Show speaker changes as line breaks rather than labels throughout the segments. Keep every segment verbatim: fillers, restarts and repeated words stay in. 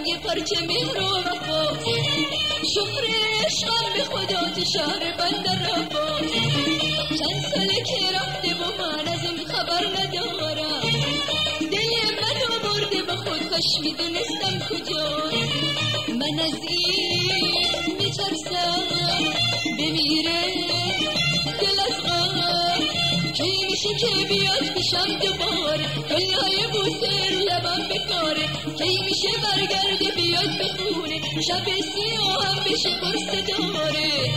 یه پرچه مهر و وفا شکر عشقم به خدا تو شهر بندر رفا چند ساله که رفته و من از اون خبر ندارم دل منو برده به خود کاش میدونستم کجا من از این میترسم بمیره دل از غم کی میشه که بیاد پیشم دوباره دنیای بوسه رو لبم بکاره کی میشه برگرده بیاد به خونه شب سیاه هم بشه پرسه داره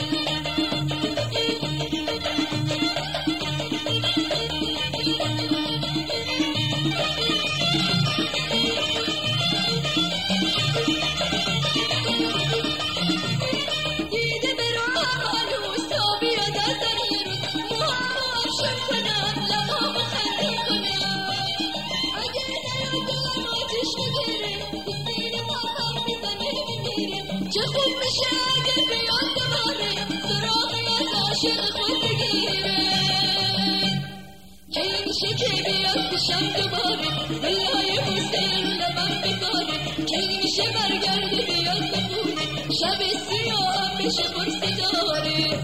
چه خوب میشه اگه بیاد دوباره سراغی از عاشق خود بگیره کی میشه که بیاد پیشم دوباره دلهای بوسه رو لبم بکاره کی میشه برگرده بیاد به خونه شب سیاه بشه پرسه داره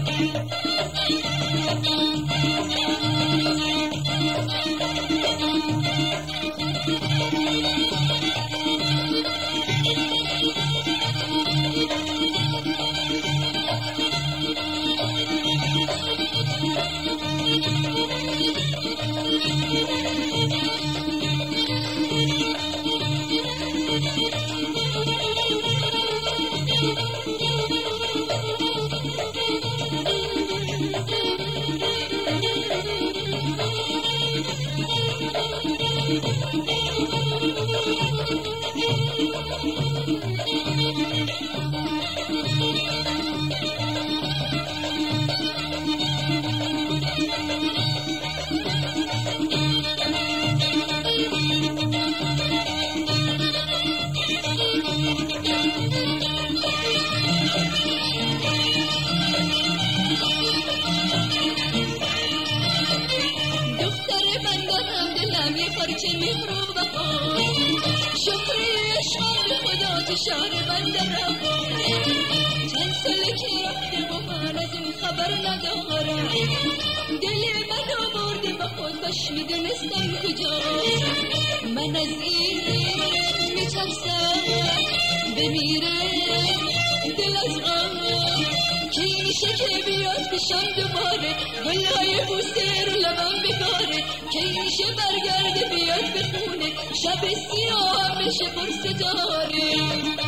پرچه مهر و وفا شکر عشقم به خدا تو شهر بندر رفا چند ساله که رفته و من از اون خبر ندارم دل منو برده به خود کاش میدونستم کجا من از این میترسم بمیره دل از غم کی میشه که بیاد پیشم دوباره گلهای بوسه رو لبم بکاره کی میشه برگرده بیاد به خونه شب سیاه بشه پرسه داره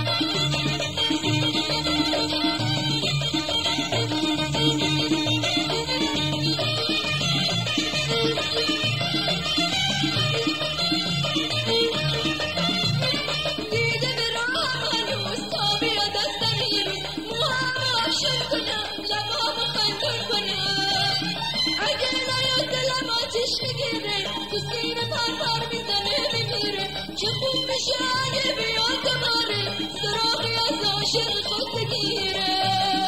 دیده به راه هنوز تا بیاد از زمین موهامو افشون کنم لبامو خندون کنم اگه نیاد دلم آتیش میگیره تو سینه پر پر میزنه میمیره چه خوب میشه اگه بیاد دوباره سراغی از عاشق خود بگیره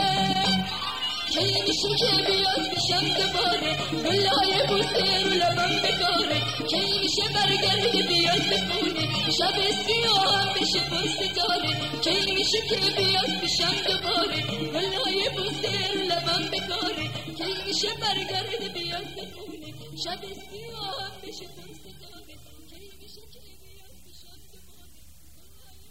کی میشه که بیاد پیشم دوباره گلهای بوسه رو لبم بکاره کی میشه برگرده بیاد به خونه شب سیاه بشه پرسه داره کی میشه که بیاد پیشم دوباره گلهای بوسه رو لبم بکاره کی میشه برگرده بیاد به خونه شب سیاه بشه پرسه داره